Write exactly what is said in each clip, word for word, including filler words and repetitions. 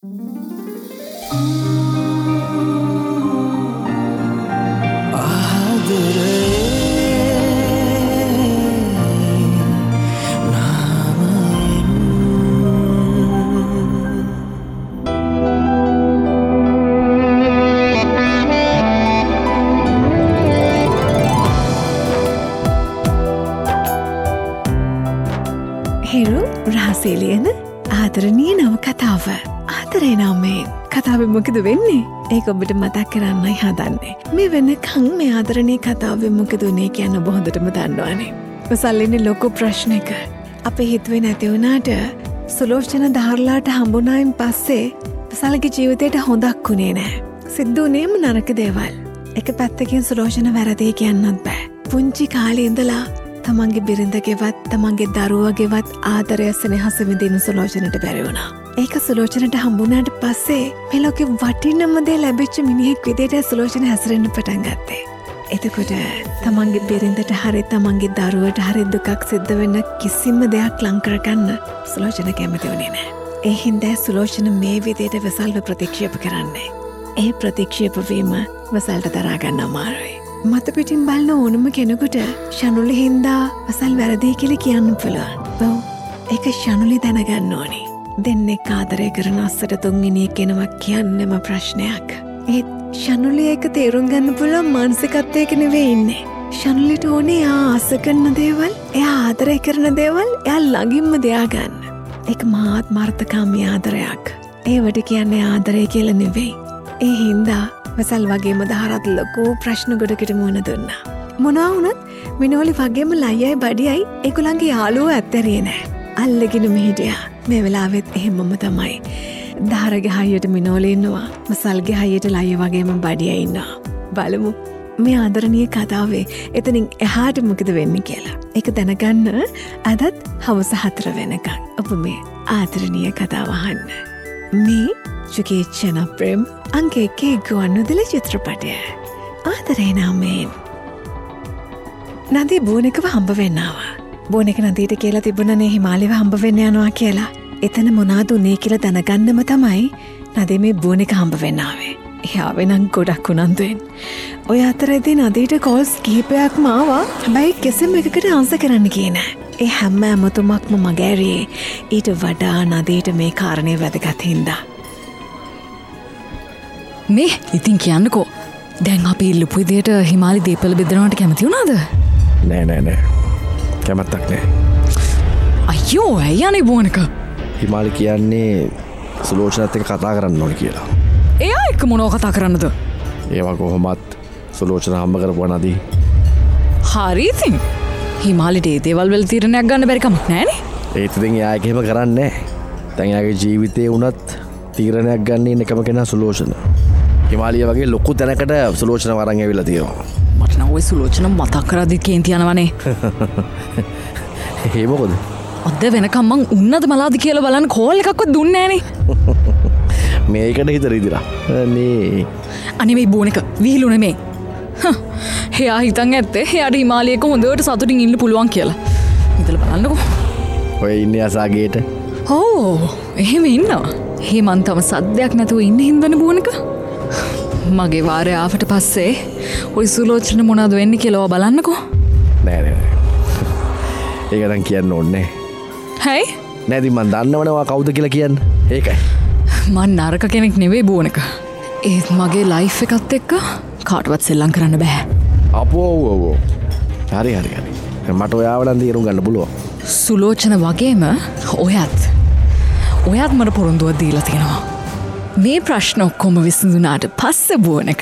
හිරු රහසේලියන ආදරණීය නව කතාව. ආදරේ නාමයෙන් කතාවෙන් මොකද වෙන්නේ? ඒක ඔබට මතක් කරන්නයි හදන්නේ. මේ වෙනකන් මේ ආදරණීය කතාවෙන් මොකද උනේ කියන ඔබ හොඳටම දන්නවනේ. ඔසල්ලින්නේ ලොකු ප්‍රශ්නයක. අපේ හිතුවේ නැති වුණාට සුලෝචන දහර්ලාට හම්බුනායින් පස්සේ ඔසල්ගේ ජීවිතේට හොඳක් වුණේ නැහැ. සිද්ධ වුණේම නරක දේවල්. එක පැත්තකින් සුලෝචන වැරදි කියන්නත් බෑ. පුංචි කාලේ ඉඳලා තමන්ගේ බිරිඳගෙවත් තමන්ගේ දරුවගෙවත් ආදරය සෙනෙහස විඳින්න සුලෝචනට බැරි වුණා. ඒක සුලෝචනට හම්බුනාට පස්සේ මේ ලෝකේ වටිනම දේ ලැබිච්ච මිනිහෙක් විදිහට සුලෝචන හැසිරෙන්න පටන් ගත්තා. එතකොට තමන්ගේ බිරිඳට හරි තමන්ගේ දරුවට හරි දුකක් සිද්ධ වෙන්න කිසිම දෙයක් ලං කරගන්න සුලෝචන කැමති වුණේ නැහැ. ඒ හින්දා සුලෝචන මේ විදිහට වසල්ව ප්‍රතික්ෂේප කරන්නේ. ඒ ප්‍රතික්ෂේප වීම වසල්ට දරා ගන්න අමාරුයි. මත පිටින් බලන ඕනම කෙනෙකුට ශනුලි හින්දා වසල් වැරදි කියලා කියන්න පුළුවන්. ඔව්. ඒක ශනුලි දැනගන්න ඕනේ. දෙන්නෙක් ආදරය කරන අස්සට තුන්වෙනියෙක් කෙනෙක් කියන්නම ප්‍රශ්නයක්. ඒත් ශනුලි ඒක තේරුම් ගන්න පුළුවන් මානසිකත්වයක නෙවෙයි ඉන්නේ. ශනුලිට ඕනේ එයා ආස කරන දේවල්, එයා ආදරය කරන දේවල් එයා ළඟින්ම දෙයා ගන්න. ඒක මාත් මාර්ථකාමී ආදරයක්. ඒවට කියන්නේ ආදරය කියලා නෙවෙයි. ඒ හින්දා වසල් වගේම දහරත් ලොකෝ ප්‍රශ්න ගොඩකට මුණ දුන්නා. මොනවා වුණත් මිනෝලි වගේම ලයියයි බඩියයි ඒගොල්ලන්ගේ යාළුවෝ ඇත්තරියේ නෑ. අල්ලගෙන මෙහිටියා. මේ වෙලාවෙත් එහෙමම තමයි. දහරගේ හයියට මිනෝලි ඉන්නවා. වසල්ගේ හයියට ලයිය වගේම බඩියයි ඉන්නවා. බලමු මේ ආදරණීය කතාවේ එතනින් එහාට මොකද වෙන්නේ කියලා. ඒක දැනගන්න අදත් හවස හතර වෙනකන් ඔබ මේ ආදරණීය කතාව අහන්න. මේ චුකේච්චන ප්‍රේම් අංකේකේ ගුවන්විදුලි චිත්‍රපටය. ආදරේ නාමයෙන්. නදී බෝනිකව හම්බ වෙන්නවා. බෝනික නදීට කියලා තිබුණනේ හිමාලයව හම්බ වෙන්න යනවා කියලා. එතන මොනවද උනේ කියලා දැනගන්නම තමයි නදී මේ බෝනික හම්බ වෙන්නාවේ. එයාවේ නම් ගොඩක් උනන්දුවෙන්. ඔය අතරේදී නදීට කෝල්ස් කිහිපයක්ම ආවා. හැබැයි කිසිම එකකට ආන්සර් කරන්න ගියේ නෑ. ඒ හැම අමතුමක්ම මගෑරියේ ඊට වඩා නදීට මේ කාරණේ වැදගත් හින්දා. මේ ඉතින් කියන්නකෝ දැන් අපි ඉල්ලපු විදියට හිමාලි දීපල බෙදනවට කැමති වුණාද? නෑ නෑ නෑ කැමැත්තක් නෑ. අයියෝ ඇයි අනේ බෝනික? හිමාලි කියන්නේ සුලෝචනත් එක්ක කතා කරන්න ඕනේ කියලා. එයා එක්ක මොනව කතා කරන්නද? ඒවා කොහොමත් සුලෝචන හම්බ කරපුවා නදී. හරි ඉතින් හිමාලිට ඒ දේවල් වල තීරණයක් ගන්න බැරි කමක් නෑනේ. ඒත් ඉතින් එයා ඒක එහෙම කරන්නේ නෑ. දැන් එයාගේ ජීවිතේ උනත් තීරණයක් ගන්න ඉන්න එකම කෙනා සුලෝචන. හිමාලිය වගේ ලොකු තැනකට සුලෝචන වරන් ඇවිල්ලා තියෙනවා. මට නම් ඔය සුලෝචන මතක් කරද්දි කේන්ති යනවනේ. ඒ මොකද? අද වෙනකම් මං උන්නද මලාද කියලා බලන්න කෝල් එකක්වත් දුන්නේ නෑනේ. මේකට හිත රිදිලා. අනේ. අනේ මේ බෝනික විහිළු නෙමේ. එයා හිතන් ඇත්තේ එයාට හිමාලයක හොඳට සතුටින් ඉන්න පුළුවන් කියලා. හිතලා බලන්නකෝ. ඔය ඉන්නේ අසාගේට. ඕ එහෙම ඉන්නවා. හේමන්තම සද්දයක් නැතුව ඉන්න හින්දනේ බෝනික. මගේ වාරය ආවට පස්සේ ඔය සුලෝචන මොනවද වෙන්නේ කියලා ඔයා බලන්නකෝ. නෑ නෑ නෑ. ඒක නම් කියන්න ඕනේ. හයි? නෑ ඉතින් මන් දන්නවනේ ඔයා කවුද කියලා කියන්න. ඒකයි. මං නරක කෙනෙක් නෙවෙයි බෝනික. ඒත් මගේ ලයිෆ් එකත් එක්ක කාටවත් සෙල්ලම් කරන්න බෑ. අපෝ ඔව් ඔව්. හරි හරි හරි. මට ඔයාව නම් තීරුම් ගන්න පුළුවන්. සුලෝචන වගේම ඔයත් ඔයත් මට පොරොන්දුවක් දීලා තියෙනවා. මේ ප්‍රශ්න ඔක්කොම විසඳුනාට පස්සේ බෝනික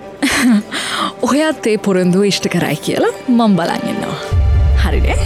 ඔයත් ඒ පොරොන්දුව ඉෂ්ට කරයි කියලා මම බලන් ඉන්නවා. හරිනේ?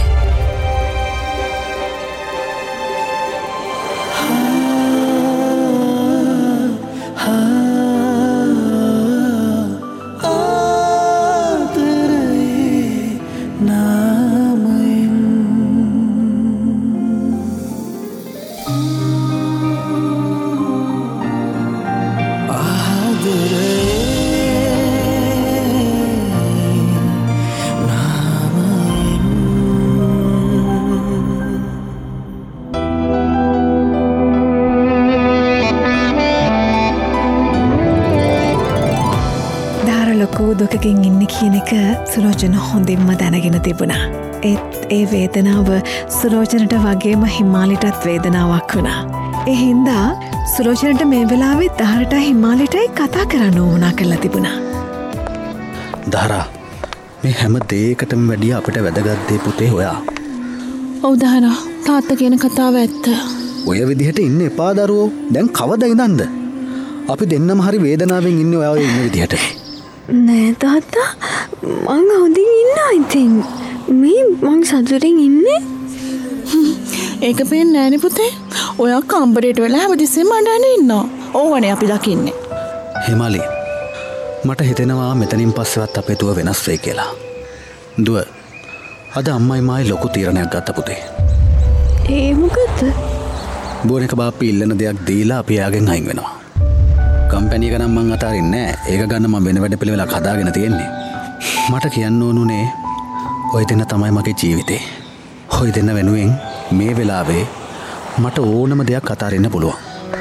වූ දුකකින් ඉන්න කියන එක සුලෝචන හොඳින්ම දැනගෙන තිබුණා. ඒත් ඒ වේදනාව සුලෝචනට වගේම හිමාලිටත් වේදනාවක් වුණා. ඒ හින්දා සුලෝචනට මේ වෙලාවෙත් දහරට හිමාලිටයි කතා කරන්න ඕනා කරලා තිබුණා. දහරා, මේ හැම දෙයකටම වැඩිය අපිට වැදගත් දේ පුතේ ඔයා. ඔව් දහරා, තාත්තා කියන කතාව ඇත්ත. ඔය විදිහට ඉන්න එපා දරුවෝ. දැන් කවද ඉඳන්ද? අපි දෙන්නම හරි වේදනාවෙන් ඉන්නේ ඔයා ඔය ඉන්න විදිහට. නෑ තාත්තා, මං හොඳින් ඉන්නවා ඉතින්. මේ මං සතුටින් ඉන්නේ. ඒක පේන්නේ නෑනේ පුතේ. ඔයා කම්බරේට වෙලා හැමතිස්සෙම අඬන ඉන්නවා. ඕවනේ අපි දකින්නේ. හිමාලි, මට හිතෙනවා මෙතනින් පස්සෙවත් අපේ දුව වෙනස් වෙයි කියලා. දුව, අද අම්මයි මායි ලොකු තීරණයක් ගත්ත පුතේ. ඒ මොකද? බෝනික බාප්පි ඉල්ලන දෙයක් දීලා අපි එයාගෙන් අයින් වෙනවා. කම්පැනි එක නම් මං අතාරින්නේ නෑ. ඒක ගන්න මම වෙන වැඩ පිළිවෙලක් හදාගෙන තියෙන්නේ. මට කියන්න ඕනුනේ ඔය දෙන්න තමයි මගේ ජීවිතේ. ඔය දෙන්න වෙනුවෙන් මේ වෙලාවේ මට ඕනම දෙයක් අතාරින්න පුළුවන්.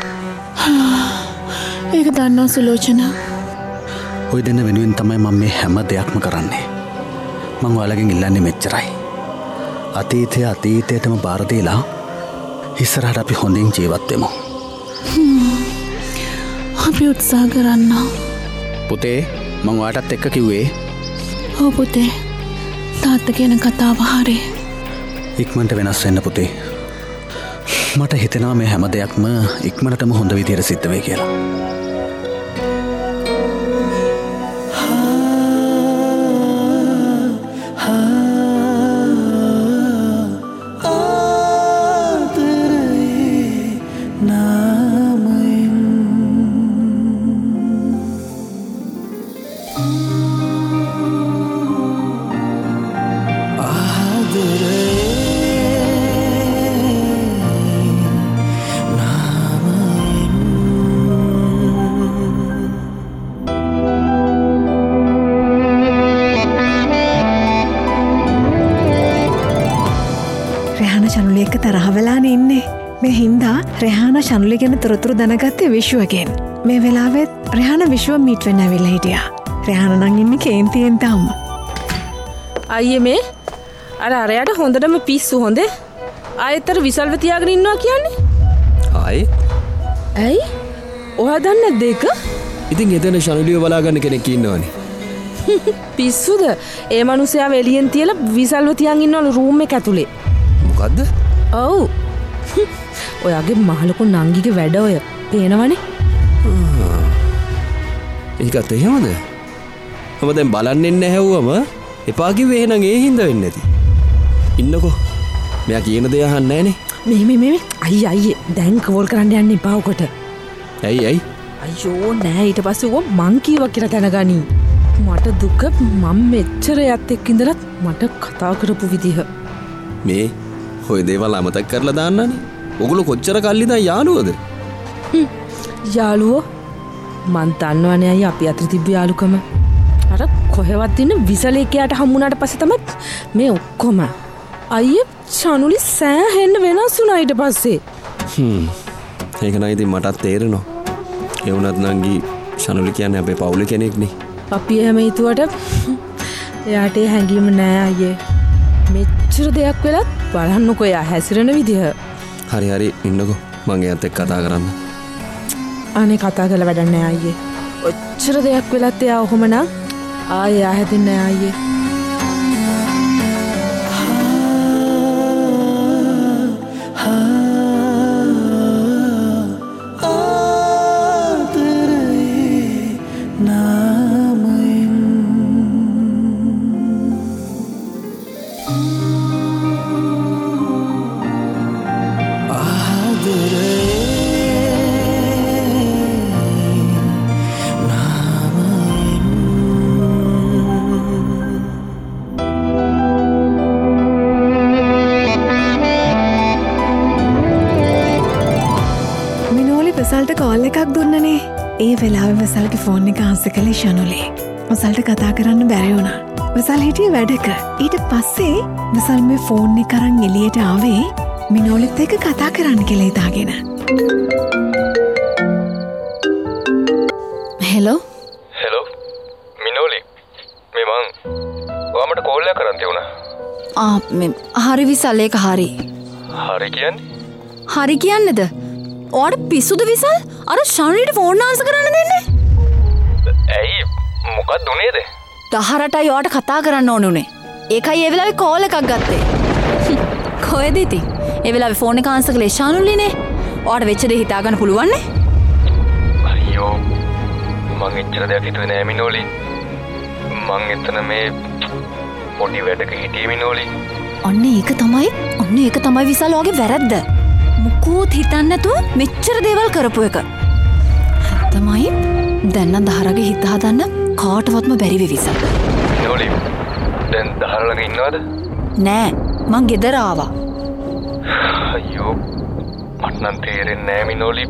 ඒක දන්නවා සුලෝචන. ඔය දෙන්න වෙනුවෙන් තමයි මම මේ හැම දෙයක්ම කරන්නේ. මං ඔයාලගෙන් ඉල්ලන්නේ මෙච්චරයි. අතීතය අතීතයටම බාර දීලා ඉස්සරහට අපි හොඳින් ජීවත් වෙමු. අපි උත්සාහ කරන්න. පුතේ, මං ඔයාටත් එක්ක කිව්වේ. ඔව් පුතේ, තාත්තා කියන කතාව හරි. ඉක්මනට වෙනස් වෙන්න පුතේ. මට හිතෙනවා මේ හැම දෙයක්ම ඉක්මනටම හොඳ විදියට සිද්ධ වෙයි කියලා. ශනුලි එක්ක තරහ වෙලානේ ඉන්නේ. මේ හින්දා රෙහාන ශනුලි ගැන තොරතුරු දැනගත්තේ විශ්වගෙන්. මේ වෙලාවෙත් රෙහාන විශ්ව මීට් වෙන්න ඇවිල්ලා හිටියා. රෙහාන නම් ඉන්නේ කේන්තියෙන් තාම. අයියේ මේ අර අරයට හොඳටම පිස්සු හොඳේ. ආයෙත්තර විසල්ව තියාගෙන ඉන්නවා කියන්නේ. ආයේ? ඇයි? ඔයා දන්නේ නැද්ද ඒක? ඉතින් එතන ශනුලිව බලා ගන්න කෙනෙක් ඉන්නවනේ. පිස්සුද? ඒ මිනිහයා එළියෙන් තියලා විසල්ව තියන් ඉන්නවලු රූම් එක ඇතුලේ. මොකද්ද? ඔව්. ඔයාගේ මහලොකු නංගිගේ වැඩ ඔය පේනවනේ. ඒකත් එහෙමද? මම දැන් බලන්නේ නැහැවුවම එපා කිව්වේ එහෙනම් ඒ හින්දා වෙන්නේ නැති. ඉන්නකෝ. මෙයා කියන දේ අහන්නේ නැහනේ. මේ මේ මේ අයියේ අයියේ දැන් කෝල් කරන්න යන්න එපා උකට. ඇයි ඇයි? අයියෝ නෑ ඊට පස්සේ ඌ මං කීවා කියලා දැනගනි. මට දුක මම මෙච්චර යත් එක්ක ඉඳලා මට කතා කරපු විදිහ. මේ ඔය දේවල් අමතක කරලා දාන්නනේ. ඔගොල්ලෝ කොච්චර කල්ලි දැන් යාළුවද? යාළුවෝ මං දන්නවනේ අයියා අපි අතර තිබ්බ යාළුකම. අර කොහෙවත් ඉන්න විසලේකයාට හම්බුනාට පස්සේ තමයි මේ ඔක්කොම. අයියේ ශනුලි සෑහෙන්න වෙනස් වුණා ඊට පස්සේ. හ්ම්. ඒක නයි ඉතින් මටත් තේරෙනවා. ඒ වුණත් නංගි ශනුලි කියන්නේ අපේ පවුලේ කෙනෙක්නේ. අපි එහෙම හිතුවට එයාට හැංගීම නෑ අයියේ. මෙච්චර දෙයක් වෙලත් බලන්නකෝ එයා හැසිරෙන විදිහ. හරි හරි ඉන්නකෝ මං එයාත් එක්ක කතා කරන්න. අනේ කතා කරලා වැඩක් නෑ අයියේ. ඔච්චර දෙයක් වෙලත් එයා ඔහොම නම් ආයෙ එයා හැදෙන්නේ නෑ අයියේ. වසල්ට කෝල් එකක් දුන්නනේ. ඒ වෙලාවෙ වසල්ගේ ෆෝන් එක ආන්සර් කළේ ශනුලි. වසල්ට කතා කරන්න බැරි වුණා. වසල් හිටියේ වැඩක. ඊට පස්සේ වසල් මේ ෆෝන් එක අරන් එළියට ආවේ මිනෝලිත් එක්ක කතා කරන්න කියලා හිතාගෙන. හෙලෝ. හෙලෝ මිනෝලි ආ මේ හරි විසල් ඒක හරි. හරි කියන්නේ? හරි කියන්නේද? ඔයාට පිස්සුද විසල්? අර ශාන්විට ෆෝන් ආන්සර් කරන්න දෙන්නේ? ඇයි මොකක්ද උනේද? දහරටයි ඔයාට කතා කරන්න ඕන උනේ. ඒකයි ඒ වෙලාවේ කෝල් එකක් ගත්තේ. කොහෙද ඉතින්? ඒ වෙලාවේ ෆෝන් එක ආන්සර් කළේ ශානුලිනේ. ඔයාට වෙච්ච දේ හිතා ගන්න පුළුවන් නේ? අයියෝ මං එච්චර දෙයක් හිතුවේ නෑ මිනෝලි. මං එතන මේ පොඩි වැඩක හිටියේ මිනෝලි. ඔන්න ඒක තමයි ඔන්න ඒක තමයි විසල් ඔයාගේ වැරද්ද. මුකුත් හිතන්නේ නැතුව මෙච්චර දේවල් කරපු එක. තමයි දැන් නම් දහරගේ හිත හදන්න කාටවත්ම බැරි වෙ විසල්. මිනෝලි දැන් දහර ළඟ ඉන්නවද? නෑ මං ගෙදර ආවා. අයියෝ මට නම් තේරෙන්නේ නෑ මිනෝලි.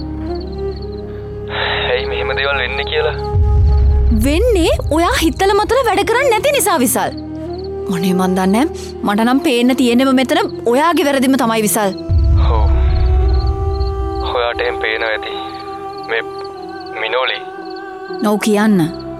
ඇයි මෙහෙම දේවල් වෙන්නේ කියලා? වෙන්නේ ඔයා හිතල මතල වැඩ කරන්නේ නැති නිසා විසල්. මොනේ මන් දන්නේ මට නම් පේන්න තියෙන්නේම මෙතන ඔයාගේ වැරදිම තමයි විසල්. ඔව්. ඔයාට එම් පේනවා ඇති. මේ මිනෝලි. නෝ කියන්න.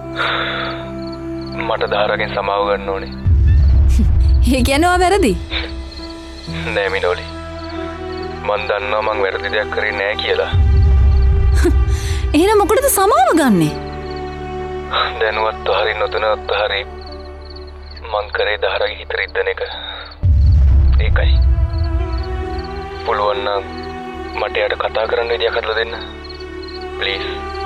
මට දහරගෙන් සමාව ගන්න ඕනේ. ඒ කියන්නේ ඔයා වැරදි? නෑ මිනෝලි. මන් දන්නවා මං වැරදි දෙයක් කරේ නෑ කියලා. එහෙනම් මොකටද සමාව ගන්නෙ? දැනුවත් හරි නොදැනුවත් හරි මං කරේ දහරගේ හිත රිද්දන එක. ඒකයි. පුළුවන් නම් මට යාට කතා කරන්න විදියක් හදලා දෙන්න. ප්ලීස්.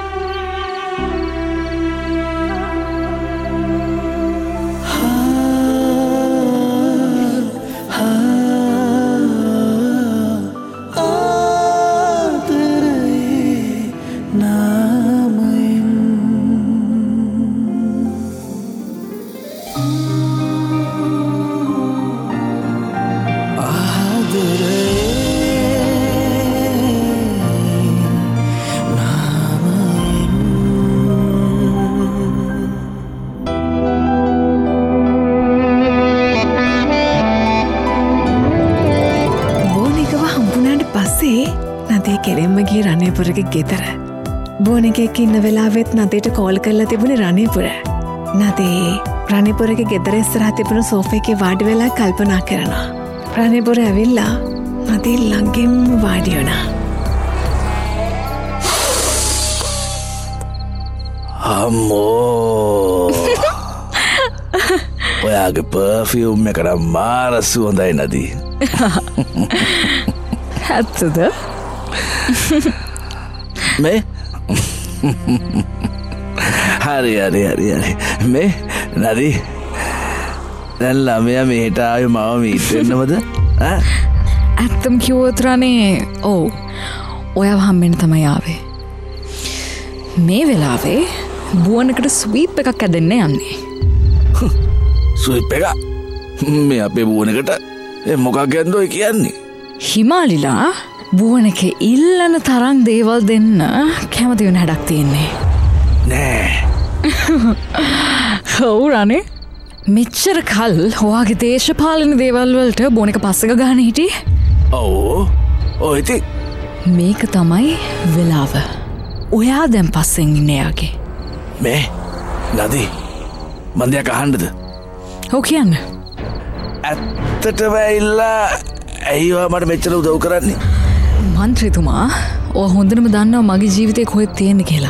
කෙරෙම්මගේ රණේපුරගේ ගෙදර. බෝන එකෙක් ඉන්න වෙලාවෙත් නදේට කෝල් කරලා තිබුණේ රණේපුර. නදේ රණේපුරගේ ගෙදර ඉස්සරහා තිබුණු සෝෆා එකේ වාඩි වෙලා කල්පනා කරනවා. රණේපුර ඇවිල්ලා නදේ ළඟින්ම වාඩි වුණා. අම්මෝ ඔයාගේ පර්ෆියුම් එකට මාර සුවඳයි නදී. ඇත්තද? මේ හරි හරි හරි හරි මේ නදී දැන් ළමයා මෙහෙට ආවේ මම මීට් වෙන්නමද? ඇත්තම කිව්වොත් රනේ ඔව් ඔයාව හම්බෙන්න තමයි ආවේ. මේ වෙලාවේ බුවනකට ස්වීප් එකක් ඇදෙන්න යන්නේ. ස්වීප් එක? මේ අපේ බුවනකට මොකක් ගැන්දොයි කියන්නේ? හිමාලිලා බුවනක ඉල්ලන තරම් දේවල් දෙන්න කැමති වෙන හැඩක් තියෙන්නේ. නෑ. ඔව් රනේ. මෙච්චර කල් ඔයාගේ දේශපාලන දේවල් වලට බොනක පස්සක ගහන හිටියේ? ඔව්. ඔය ඉතින් මේක තමයි වෙලාව. ඔයා දැන් පස්සෙන් ඉන්නේ යාගේ. මේ නදී මන් දෙයක් අහන්නද? ඔව් කියන්න. ඇත්තටම ඇවිල්ලා ඇයි ඔයා මට මෙච්චර උදව් කරන්නේ? මන්ත්‍රීතුමා ඔයා හොඳටම දන්නවා මගේ ජීවිතේ කොහෙද තියෙන්නේ කියලා.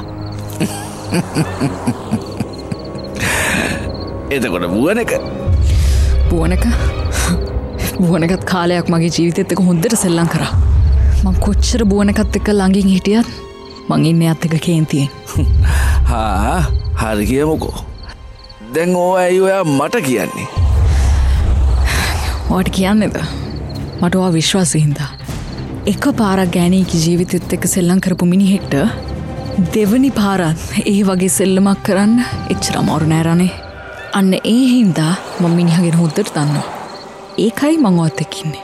එතකොට බුවනක බුවනක බුවනකත් කාලයක් මගේ ජීවිතෙත් එක්ක හොඳට සෙල්ලම් කරා. මං කොච්චර බුවනකත් එක්ක ළඟින් හිටියත් මං ඉන්නේ අත් එක්ක කේන්තියෙන්. හා හරි කියමුකෝ. දැන් ඕවා ඇයි ඔයා මට කියන්නේ? ඔයාට කියන්නේද? මට ඔයා විශ්වාසී හින්දා. එක පාරක් ගෑණියගේ ජීවිතෙත් එක්ක සෙල්ලම් කරපු මිනිහෙක්ට දෙවනි පාරත් ඒ වගේ සෙල්ලමක් කරන්න එච්චර අමාරු නෑ රනේ. අන්න ඒ හින්දා මම මිනිහාගෙන හොද්දට දන්නවා. ඒකයි මං ඔයත් එක්ක ඉන්නේ.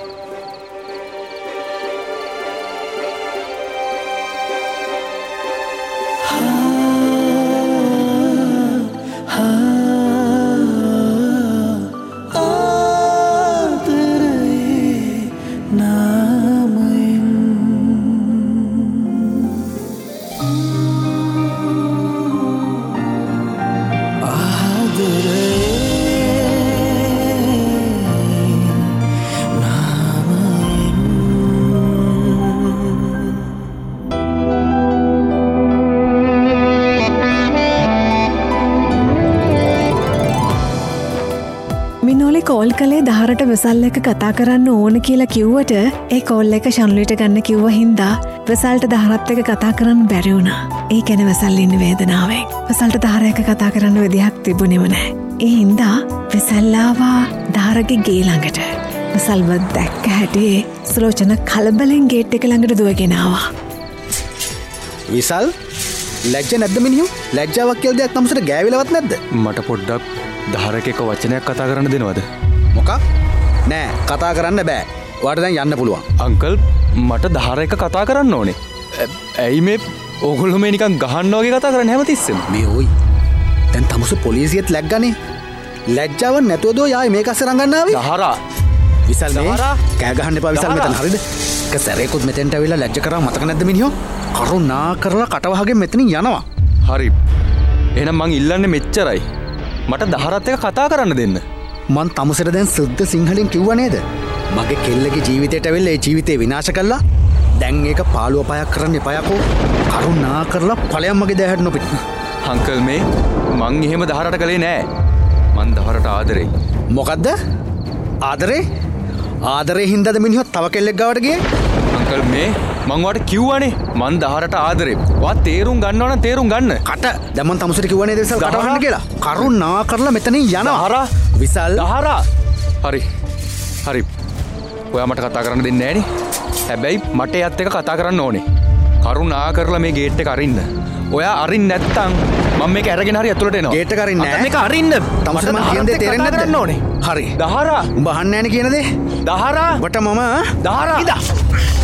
කෝල් කළේ දහරට වෙසල් එක කතා කරන්න ඕන කියලා කිව්වට ඒ කෝල් එක ශනුලිට ගන්න කිව්ව හින්දා වෙසල්ට දහරත් එක කතා කරන්න බැරි වුණා. ඒ කියන්නේ වෙසල් ඉන්න වේදනාවෙන්. වෙසල්ට දහර එක කතා කරන්න විදිහක් තිබුණේම නැහැ. ඒ හින්දා වෙසල්ලාවා දහරගේ ගේ ළඟට. වෙසල්ව දැක්ක හැටි සුලෝචන කලබලෙන් ගේට් එක ළඟට දුවගෙන ආවා. විසල් ලැජ්ජ නැද්ද මිනිහු? ලැජ්ජාවක් කියලා දෙයක් තමසට ගෑවිලවත් නැද්ද? මට පොඩ්ඩක් දහරක එක වචනයක් කතා කරන්න දෙනවද? මොකක්? නෑ කතා කරන්න බෑ. ඔයාට දැන් යන්න පුළුවන්. අංකල් මට දහර එක කතා කරන්න ඕනේ. ඇයි මේ ඕගොල්ලෝ මේ නිකන් ගහන්න වගේ කතා කරන්නේ හැමතිස්සෙම? මේ ඔයි. දැන් තමුස පොලිසියත් ලැග්ගනේ. ලැජ්ජාව නැතුව දෝ යායි මේක අස්සේ රංගන්න ආවේ. දහරා විසල් මේ කෑ ගහන්න එපා විසල් මෙතන හරිද? එක සැරේකුත් මෙතෙන්ට ඇවිල්ලා ලැජ්ජ කරා මතක නැද්ද මිනිහෝ? කරුණා කරලා කටවහගෙන මෙතනින් යනවා. හරි. එහෙනම් මං ඉල්ලන්නේ මෙච්චරයි. මට දහරත් එක කතා කරන්න දෙන්න. මං තමුසට දැන් සුද්ධ සිංහලෙන් කිව්වා නේද? මගේ කෙල්ලගේ ජීවිතයට ඇවිල්ලා ඒ ජීවිතේ විනාශ කළා. දැන් ඒක පාළුව පයක් කරන්න එපා යකෝ. කරුණා කරලා ඵලයන් මගේ දැහැට නොපිට. අංකල් මේ මං එහෙම දහරට කළේ නෑ. මං දහරට ආදරේ. මොකද්ද? ආදරේ? ආදරේ හින්දාද මිනිහෝ තව කෙල්ලෙක් ගාවට ගියේ? අංකල් මේ මං වාට කිව්වනේ මං දහරට ආදරේ. වා තේරුම් ගන්නවා නම් තේරුම් ගන්න. කට දැන් මං තමුසට කිව්වා නේද විසල් කට වහන්න කියලා. කරුණා කරලා මෙතනින් යනවා. දහරා විසල් දහරා. හරි. හරි. ඔයා මට කතා කරන්න දෙන්නේ නෑනේ. හැබැයි මට එයත් එක කතා කරන්න ඕනේ. කරුණා කරලා මේ ගේට් එක අරින්න. ඔයා අරින්න නැත්තම් මම මේක අරගෙන හරි ඇතුළට එනවා. ගේට් එක අරින්නේ නැහැ. මේක අරින්න. තමුස මං කියන දේ තේරෙන්නේ නැද්ද? ඕනේ. හරි. දහරා උඹ අහන්නේ නැහැ නේ කියන දේ. දහරා ඔබට මම දහරා ඉදා